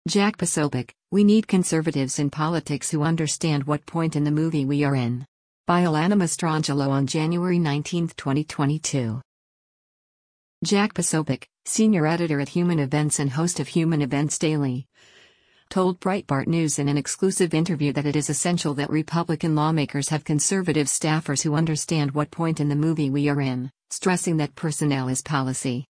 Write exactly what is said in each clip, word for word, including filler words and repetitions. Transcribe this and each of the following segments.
Jack Posobiec, we need conservatives in politics who understand what point in the movie we are in. By Alanna Mastrangelo on January nineteenth, twenty twenty-two. Jack Posobiec, senior editor at Human Events and host of Human Events Daily, told Breitbart News in an exclusive interview that it is essential that Republican lawmakers have conservative staffers who understand what point in the movie we are in, stressing that personnel is policy.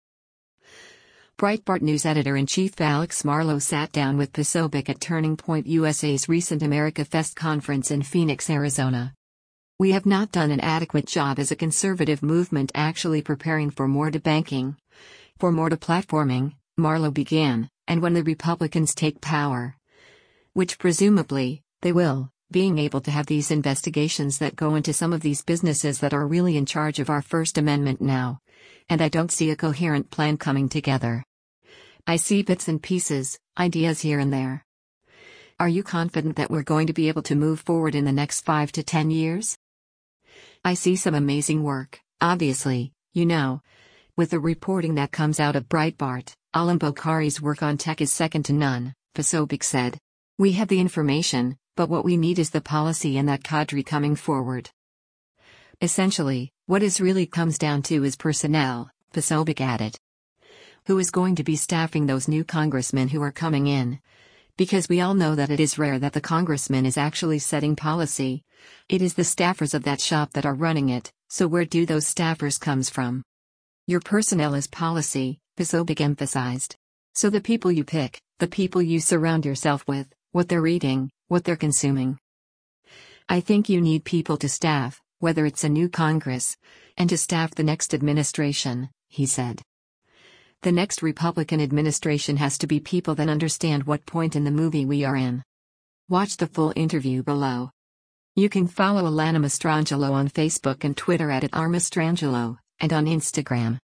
Breitbart News editor-in-chief Alex Marlow sat down with Posobiec at Turning Point U S A's recent America Fest conference in Phoenix, Arizona. We have not done an adequate job as a conservative movement actually preparing for more debanking, for more deplatforming, Marlow began, and when the Republicans take power, which presumably, they will, being able to have these investigations that go into some of these businesses that are really in charge of our First Amendment now, and I don't see a coherent plan coming together. I see bits and pieces, ideas here and there. Are you confident that we're going to be able to move forward in the next five to ten years? I see some amazing work, obviously, you know. With the reporting that comes out of Breitbart, Alim Bokhari's work on tech is second to none, Posobiec said. We have the information, but what we need is the policy and that cadre coming forward. Essentially, what this really comes down to is personnel, Posobiec added. Who is going to be staffing those new congressmen who are coming in? Because we all know that it is rare that the congressman is actually setting policy. It is the staffers of that shop that are running it, so where do those staffers comes from? Your personnel is policy, Posobiec emphasized. So the people you pick, the people you surround yourself with, what they're reading, what they're consuming. I think you need people to staff, whether it's a new Congress, and to staff the next administration, he said. The next Republican administration has to be people that understand what point in the movie we are in. Watch the full interview below. You can follow Alanna Mastrangelo on Facebook and Twitter at, at r mastrangelo, and on Instagram.